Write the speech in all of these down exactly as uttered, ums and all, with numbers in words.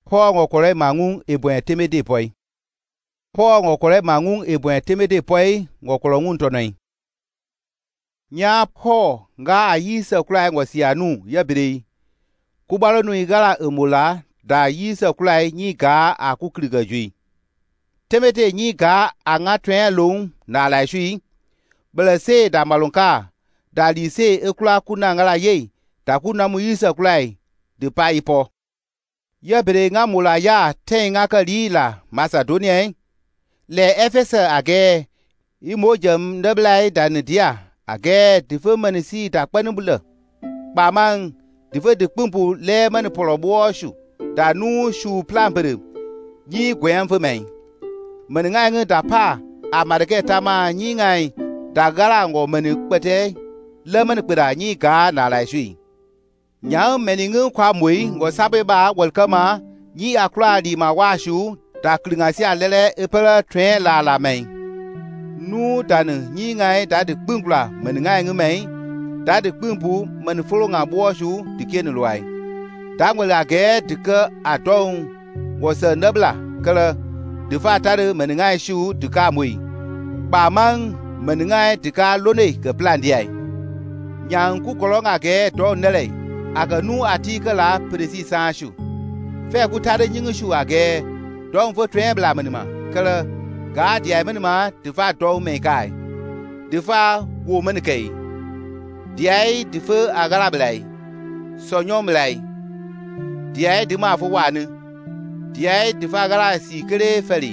Paul ngokore mangung ebwen temede poi. Paul ngokore mangung ebwen temede poi ngokoro ngun tonai. Nya Paul nga ayisa kulai ngosianu yabiri. Kubalo nu igala emula da yisa kulai nyi ga akukriga jui. Temede nyi ga anga twen long na la shui. Bele se da malonka da li se ekula kuna ngala ye da kuna mu yisa kulai de pa ipo. Yabere nga mula ya ten nga kalila Macedonia le Ephesus age imojam ndablai danidia age dife manisi da kpanubula ba man dife de kpumpu le man polobo shu da nu shu plampere yi gwen fe men man nga nga da pa amarke tama nyi ngai da gara ngo man kwete le man kpira nyi ga na la shui nya meningu kwa mui ngo sabe ba welcome nyi akra di ma washu da klingasia alele epera twen la la men nu dan nyi ngai da de kpungla men ngai ngai men da de kpumpu men folo nga boshu dikene loai da ngwela ge dika adon wosa nabla kala de fatare men ngai shu dika mui ba man men ngai dika lone ke plan diai nyang ku kolonga ge do nele aga nu atika la presi sanshu fe ku tare nyingu shu age don fo twen bla manima kala ga dia manima de fa do me kai de fa wo man kai dia de fa agara blai so nyom blai dia de ma fo wanu dia de fa agara si kere feli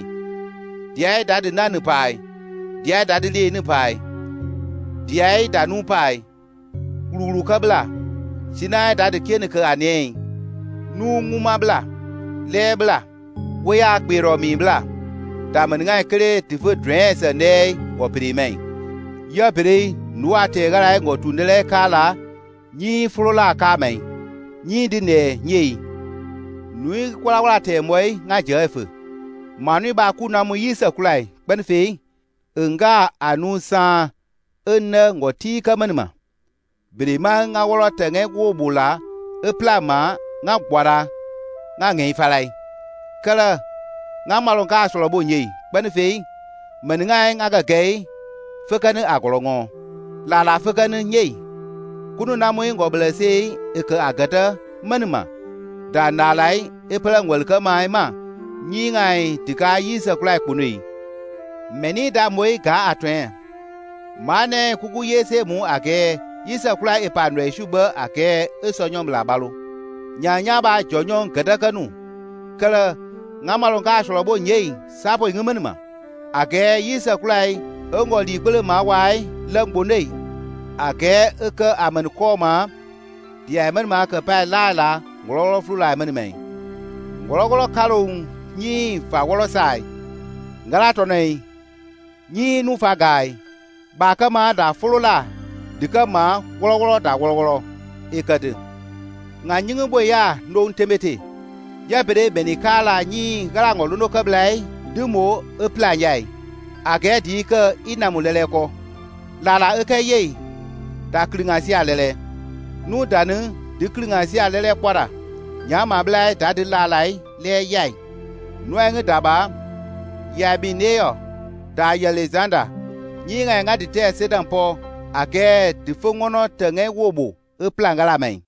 dia da de nanu pai dia da de le ni pai dia da nu pai ruru kabla Sina da de kene ka ane nu nguma bla le bla we ya gbero mi bla da man ngai kre ti fu dress ne wo pri men ya pri nu ate gara ngo tunele kala nyi frola ka men nyi di ne nyi nu kwala wala te moi nga jefu manu ba ku na mu yisa kulai ben fi nga anu sa enne ngo ti ka manima Birima nga wolo tenge gwo bula eplama nga gwara nga ngei falai kala nga malonka solo bonyi benfe men nga nga ga gei fekane agolongo la la fekane nyei kunu na mo ngo blese e ka agata manima da nalai epla ngwel ka mai ma nyi ngai tika yisa kulai kunui meni da moi ga atwen mane kuku yese mu age Yisa kula ipanwe shuba ake esonyom labalo. Nyanya ba jonyon kadakanu. Kala ngamalon ka sholobo nyei sapo ngumenma. Ake yisa kula ongo li kule mawai langbonei. Ake eke amen koma dia men ma ka pa lala ngolo flula men men. Ngolo ngolo kalung nyi fa wolo sai. Ngalato nei nyi nu fa gai. Ba ka ma da flula Dika ma wolo wolo da wolo wolo ikade nga nyingu boya no temete ya bere benikala nyi gara ngolo no kablai dumo e plan yai age di ka inamulele ko lala e kaye da klinga alele nu danu di klinga alele kwara nya ma blai da di lalai le yai nu ang daba ya bineo da ya Alexander nyi nga nga di te sedan po Age di fongono tenge wobo e plangala men.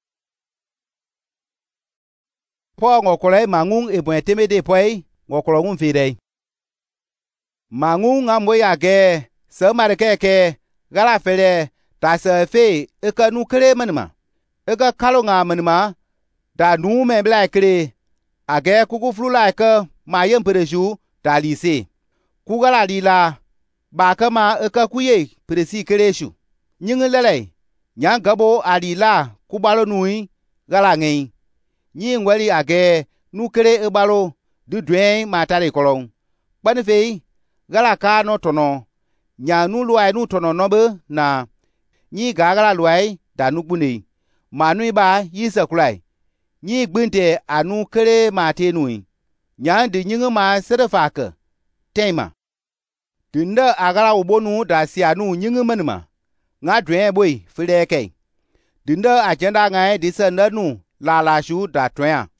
Po ngokole mangung ebwen temede poi ngokolo ngun fide. Mangung amwe age se marekeke gala fele ta se fe e ka nu kre manima. E ka kalonga manima da nu me bla kre. Age kuku flula ka ma yem pereju da lise. Kugala lila ba ka ma e ka kuye presi kreshu. Nying lele nyang gabo alila kubalo nui gala ngei nyi ngwali age nukere ebalo du dwen matare kolong banfe gala ka no tono nya nu luai nu tono nobe na nyi gagala luai da nukbuni manu ba yisa kulai nyi gbinte anu kere mate nui nya de nying ma serefaka tema tunda agala ubonu da sianu nying manima nga dwen boy fileke dinda agenda ngai disanda nu la la shu da twen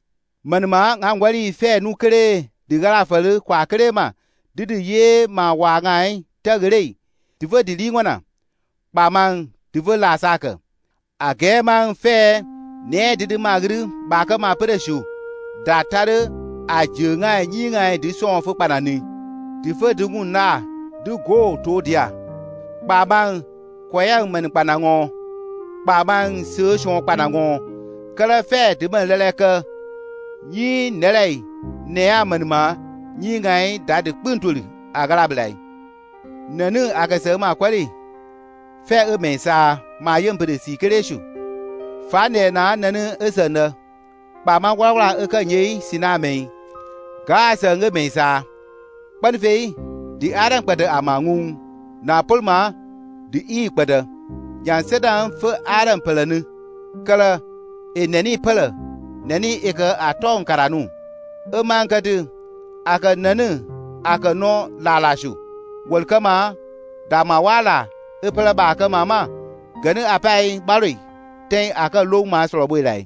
man ma ngam wali fe nu kere di gara falu kwa kere ma di di ye ma wa ngai ta gere di vo di lingwana ba mang di vo la sa ka a ge mang fe ne di di ma gru ba ka ma pere shu da tare a je ngai nyi ngai di so fu panani di vo di ngun na di go to dia ba mang kwayang man panango ba mang se shon panango kala fe di man lele ka nyi nelai ne a man ma nyi ngai da di puntuli agara blai nanu aga se ma kwali fe e me sa ma yem bre si kereshu fa ne na nanu e se na ba ma kwa kwa e ka nyi sina me ga se nge me sa pan fe di aran pada amangu na pulma di i pada yan sedan fe aran pelanu kala e nani pala nani e ka aton karanu e man ka du aka nanu aka no lalashu welkama dama wala e pala ba ka mama gani apai bari ten aka long ma so boy lai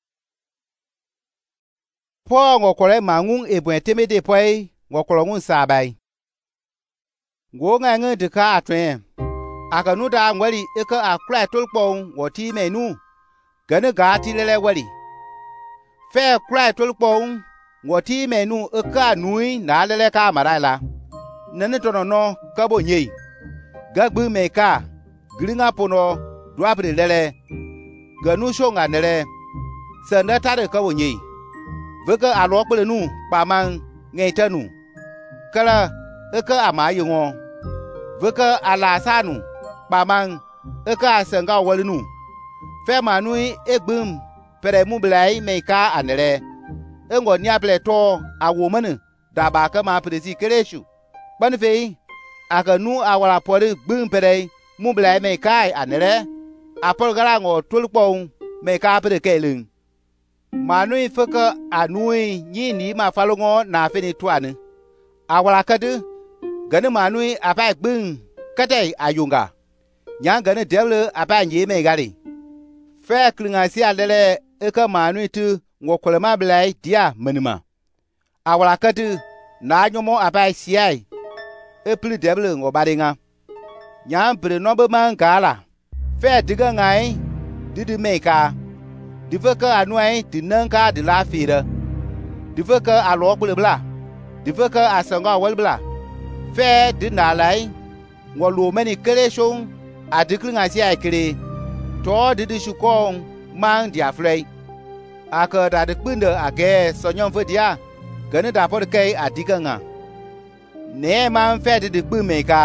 po ngokore mangung e bwen temede poi ngokoro ngun sabai ngo nga nge de ka atwen aka nu da ngwali e ka akra tolpon woti menu gani ga ti lele wali fe kra tolpon woti menu e ka nui na lele ka marala nene tono no ka bo nyei gagbu me ka gringa pono dwabre lele ganu shonga nele sanda tare ka bo nyei veka alo kpele nu pamang ngeitanu kala eka amayingo veka ala sanu pamang eka senga walinu fe manui egbum pere mu blai meka anere engo nya ple to awomane daba ka ma presi kereshu ban fe aka nu awala pore gbum pere mu blai meka anere apol gara ngo tulpon meka pere kelin manui feka anui nyi ni ma falongo na fini tuane awala kadu gane manui apai gbung katai ayunga nyang gane devle apai nyi me gari fe klinga si alele eka manui tu ngokolema blai dia menima awala kadu na nyomo apai siai epli devle ngobaringa nyang bre nobe mangala fe diga ngai didi meka di veka anuai di nanka di la fira di veka alo kule bla di veka asanga wal bla fe di nalai ngolu meni kere shong adiklinga si aikere to di di shukong mang dia flei aka da de kpinde age sonyon fedia gane da por kai adikanga ne man fe di di kpumeka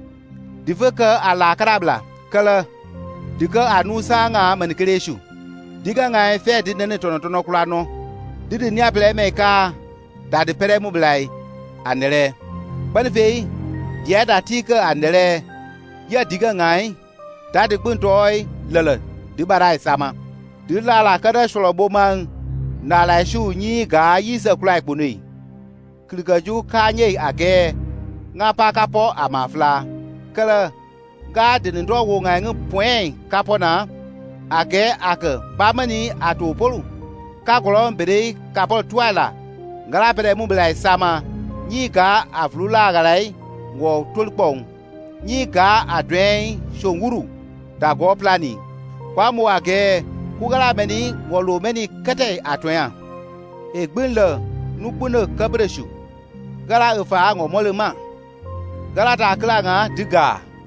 di veka ala karabla kala dika anusa nga man kere shu diga ngai fe di nene tono tono kula no didi ni aple meka da de pere mu blai anere ban fe dia da tika anere ya diga ngai da de bun toy lele di barai sama di la la kada sholo bo mang na la shu nyi ga yi se kula ipuni klika ju ka nye age nga pa kapo amafla kala ga de ndo wo ngai ngu point kapo na age ake bamani atopolu kakolon bere kapol twala ngala bere mu blai sama nyi ga aflula galai wo tolpong nyi ga adwen shonguru da go plani kwa mo age kugala meni wolo meni kete atwen egbinle nupune kabreshu gala efa ngo molema gala ta klanga diga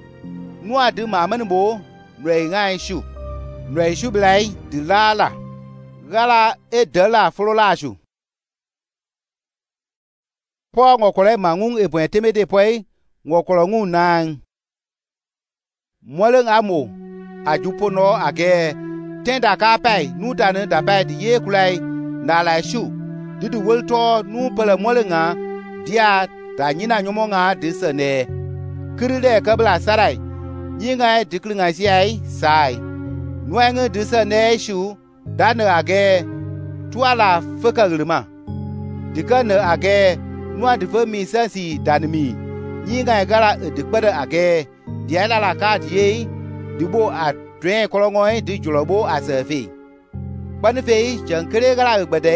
nua de mamani bo re ngai shu Nwe shu blai di lala gala e dela frola shu po ngokole mangung e bwen temede poi ngokolo ngun nang moleng amo ajupono age tenda ka pai nu dane da pai di ye kulai na la shu didu wolto nu pele molenga dia da nyina nyomonga de sene kiride kabla sarai nyinga diklinga siai sai nuange de sene shu dane age tuala feka grima dikane age nua de fami sansi danmi nyinga gara dikpere age dia la la ka die dibo a dwen kolongoi di julobo asefi banfe jankere gara gbedei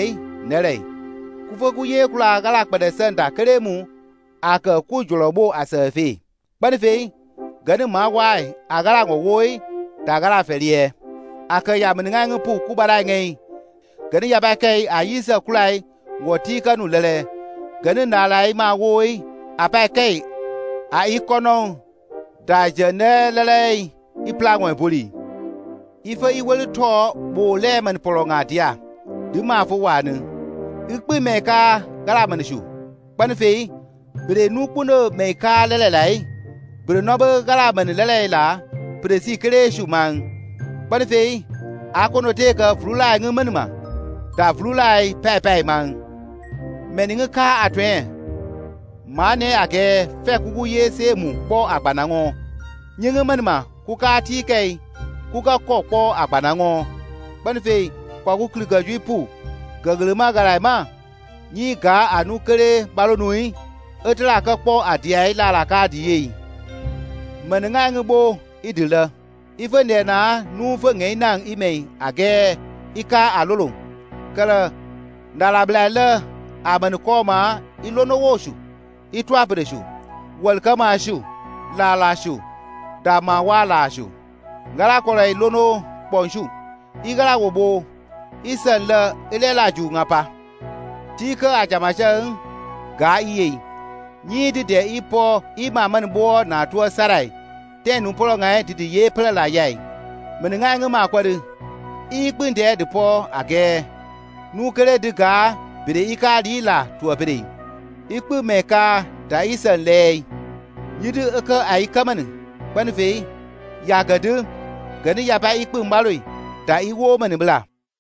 nere ku fo ku ye kula gala kpede senda keremu aka ku jolobo asafi bani fe gani ma wai agala ngo woi da gala felie aka ya mninga ngu ku bara ngai gani ya ba kai ayisa kulai ngoti kanu lele gani na lai ma woi apa kai a ikono da jene lele i plangwe boli ife i weli to bo le man polonga dia di ma fo wanu ikpe meka gala man shu ban fe bre nu kuno meka lele lai bre no be gala man lele la bre si kre shu man ban fe akono te ka flula ngi man ma da flula pe pe man meninga ka atwe mane ake fe kugu ye se mu po agbanango nyinga man ma ku ka ti kai ku ka kokpo agbanango ban fe kwa ku kliga ju pu gaglema garai ma nyi ga anu kere balonui etla ka kpo adiai la la ka die menenga ngbo idila ife ne na nu fe ngei nang imei age ika alolo kala ndala blala aban ko ma ilono woshu itwa preshu welcome shu la la shu da ma wala shu ngala ko lai lono ponshu igala wobo isan la ilela ju ngapa tika ajamashan ga iye nyi de de ipo ima man bo na to sarai tenu polo ngai de ye pala la yai menenga ngama kwade ikpin de de po age nu kere de ga bire ika di la to bire ikpu meka da isan le yidu aka ai kaman ban fe ya gadu gani ya ba ikpu mbaloi da iwo man bla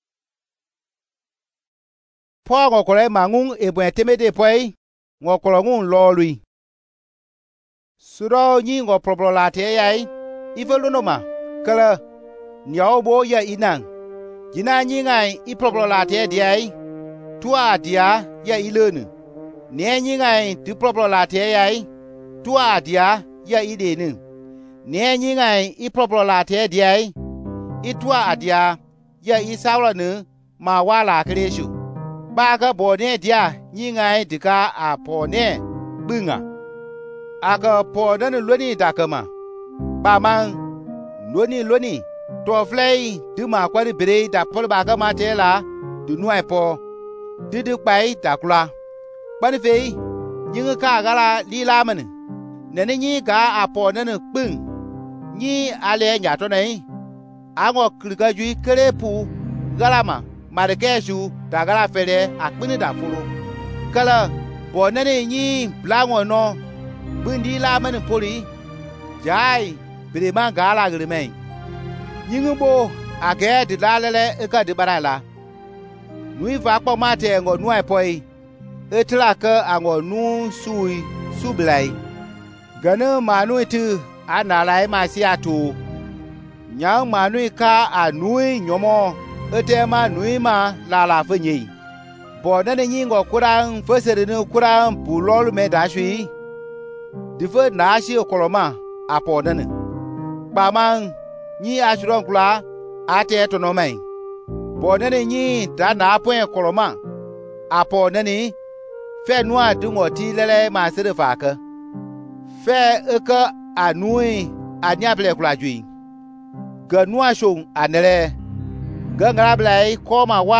po ngokore mangung ebuen temede poi ngokoro ngun lolui suro nyi ngo probla te yai iveluno ma kala nyao bo ya inang jina nyi ngai i probla te diai tua dia ya ilenu ne nyi ngai tu probla te yai tua dia ya idenu ne nyi ngai i probla te diai i tua adia ya isawla nu ma wala kreshu ba ga bo ne dia nyi ngai dika a po ne bunga aga po dan loni dakama ba man loni loni to flei du ma kwari bere da pol ba ga ma te la du nuai po du du pai da kula ban fe nyi ka ga la li la man ne ne nyi ga a po ne pung nyi ale nya to nei ango kliga ju kere pu galama marikeshu dagala fere akpini da furu kala bonane nyi blango no bundi la mani poli jai birima gala grimei nyingbo age de lalele eka de barala nui va kpo mate ngo nuai poi etla ka ango nu sui sublai gana manu tu analai masiatu nyang manu ka anui nyomo etema nui ma la la fenyi bo na nyi ngo kurang fesere ne kurang pulol me da shui dife na shi koloma apo nane ba man nyi ashron kula ate to no mai bo na nyi da na apo koloma apo nane fe nua dungo ti lele ma sere fa ka fe eka anui anya ble kula jui ga nua shon anele ga ngara blai ko ma wa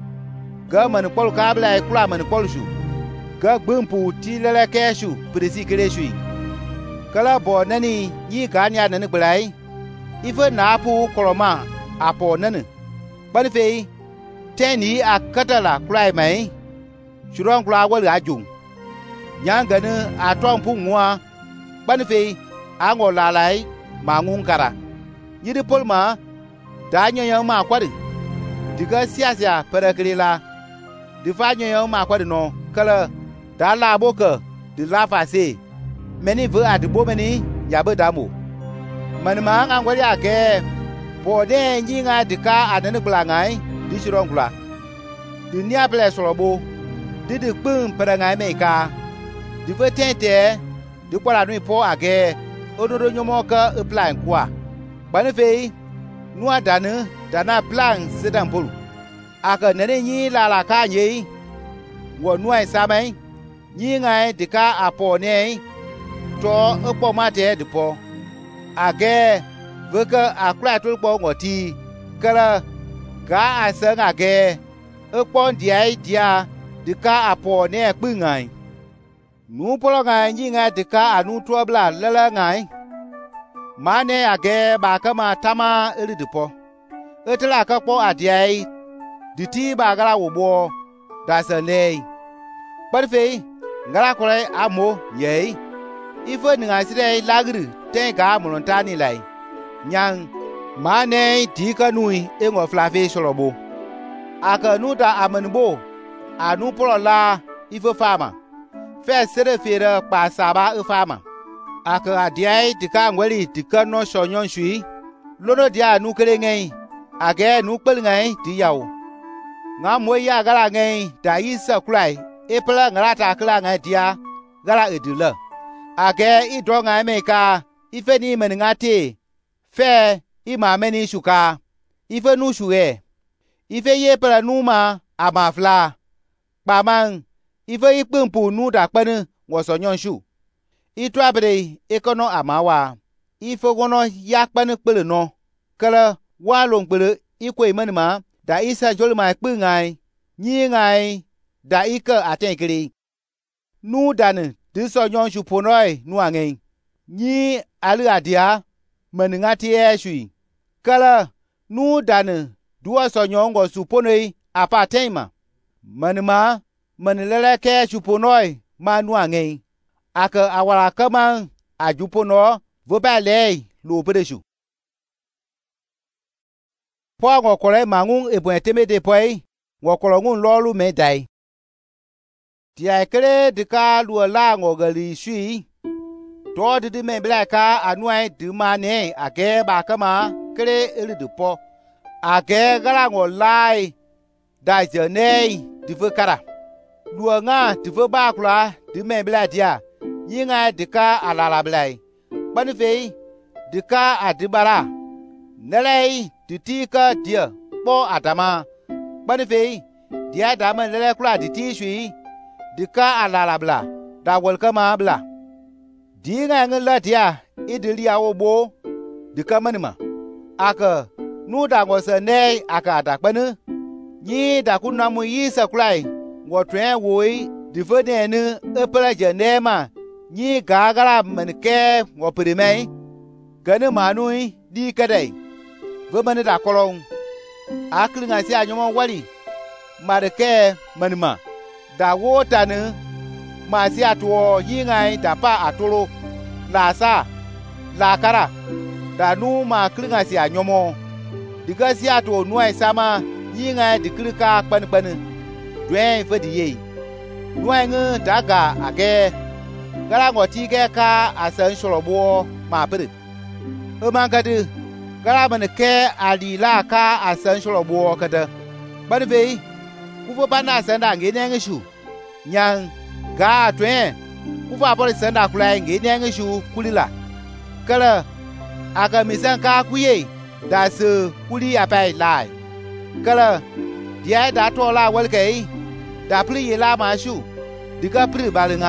ga man pol ka blai kula man pol shu ga gbumpu ti lele ke shu presi kere shu kala bo nani yi ka nya nan blai ife na pu koloma apo nan ban fe teni akatala kula mai shuron kula wa ga jung nyanga ne atong pu ngwa ban fe ango la lai ma ngun kara yidi pol ma da nyoyo ma kwadi diga siasia perekrila di fa nyoyo ma kwadi no kala da la boka di la fa se meni vu at bo meni ya be damu man ma ang ngwari ake bo de nyinga dika adan glangai di shirong kula di nia ble sorobo di di pum perangai meka di fe tente di kwala nu po age ododo nyomo ka apply kwa bani fe nuwa dana dana plan sedan polu aka nene nyi la la ka nyi wo nuai samai nyi ngai dika apo nei to epo mate de po age veke akra tulpo ngoti kala ga asang age epo diai dia dika apo ne kpungai nu polo ngai nyi ngai dika anu tuabla lala ngai mane age ba kama tama eri de po etla ka po adiai diti ba gala wobo da sanei parfei ngala kore amo yei ifo ninga sire lagri ten ga mulontani lai nyang mane di kanui engo flafe solobo aka nu da amanbo anu polo la ifo fama fe sere fere pa saba e fama aka adiai dika ngweli dika no shonyon shui lono dia nu kere ngai age nu pel ngai di yawo nga moya gala ngai da isa kulai epela ngala ta kala ngai dia gala edula age idro ngai meka ife ni meningate fe ima meni shuka ife nu shuwe ife ye pela numa amafla pamang ife ipumpu nu da panu wosonyon shu itwabre ekono amawa ife gono yakpanu pele no kala wa longbele ikwe manima da isa jolma kpungai nyi ngai da ika atenkiri nu dan de sonyon shu ponoi nu angen nyi ali adia meningati eshui kala nu dan duwa sonyon go su ponoi apatema manima manilele ke shu ponoi ma nu angen aka awara kama ajupono vobale lo pedeshu po ngokore mangun ebon temede poi ngokoro ngun lolu medai ti akere dika lu la ngogali shui to de me blaka anuai de mane age ba kama kere eri de po age gara ngolai da jenei di fekara lu nga di fe ba kula de me bladia yinga dika alala blai banifei dika adibara nelei titika dia po adama banifei dia dama lele kula diti shui dika alala bla da welkama bla dinga ngala dia idilia obo dika manima aka nu da ngose nei aka da panu yi da kunamu yi sakulai wo twen woi difode ne epela jenema yi gagara menke wo primei gane manui di kadai vemane da kolon aklinga si anyomo wali mareke manima da wota ne ma si atwo yingai da pa atolo la sa la kara da nu ma klinga si anyomo diga si atwo nuai sama yingai diklika kpanpanu dwen fedi ye nuai nge daga age gara ngoti ke ka asan sholobo ma pere e mangade gara maneke ali la ka asan sholobo kada banve kuvo bana sanda ngene ngishu nyang ga twen kuva bole sanda kula ngene ngishu kulila kala aga misan ka kuye da se kuli apai lai kala dia da to la welkai da pli la mashu diga pli balinga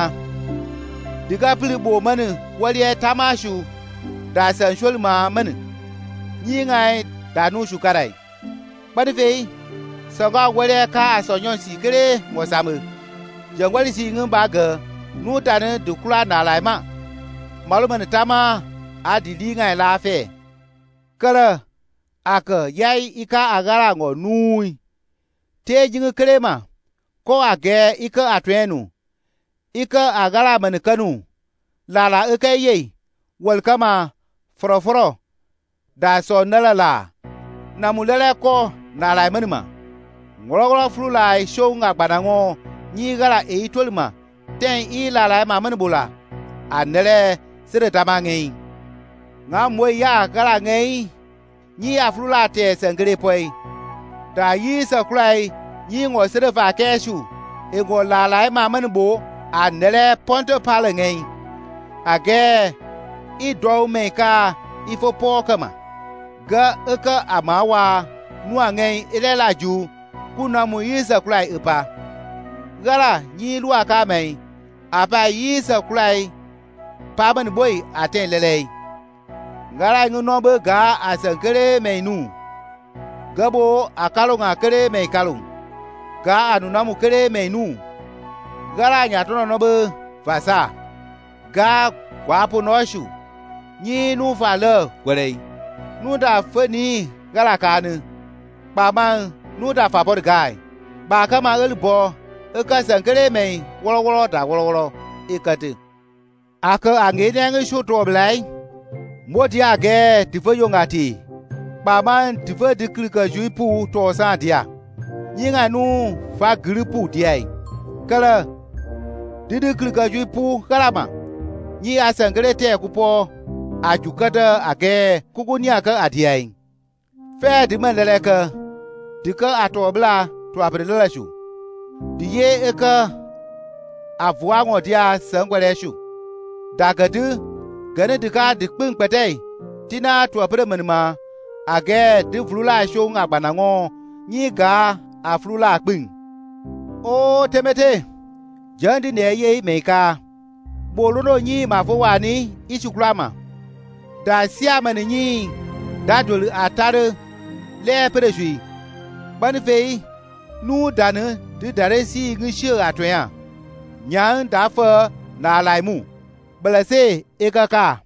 diga pli bo manu wali tamashu da san shulma manu yingai da nu shukarai banve saga wale ka asonyon sikere mosamu jangwali si ngba ga nu tane dukula na laima maluman tama adili ngai la fe kala aka yai ika agara ngo nui te jingu krema ko age ika atwenu ika agara manikanu lala ika ye welkama foroforo da so nalala namulele ko na laimanima ngologolo flulai shonga badango nyi gara e tolma ten i lala ma manbula anele sire tamangi nga moya gara ngai nyi aflula te sangre poi da yi saklai nyi ngo sire fa keshu e go lala ma manbo anele ponto pala ngai age i do meka ifo pokama ga eka amawa nuangai ilela ju kuna mu yisa kulai ipa Gala nyi lua ka mai. Apa Isa Christ paban boy aten lele. Gala nguno be ga asankere mai nu. Gabo akalonga kere mai kalong. Ga anunamu kere mai nu. Gala nyatono no be fasa. Ga kwapo noshu. Nyi nu fa le gwele. Nu da feni gala kanu. Ba man nu da fa bod gai. Ba kama el bo eka sankere mai wolo wolo da wolo wolo ikate. Aka angenya ngishu to blai. Modi age tifo yongati. Ba man tifo diklika juipu to sa dia. Nyinga nu fa gripu dia. Kala didi klika juipu kalama. Nyi asankere te kupo ajukata age kukunya ka adiai. Fe di mandeleka dika atobla to apelela shu. Diye eka avwa ngodia sangwele shu. Dagadu gane dika dikping pete tina to apere manima age di flula shu ngabanango nyi ga aflula kping. O temete jandi ne ye meka bolono nyi mafowani ichuklama. Da siama ni nyi dadul atare le peresui. Banifei nu dane di daresi ngishe atwea. Nyang dafa na laimu. Balase ekaka.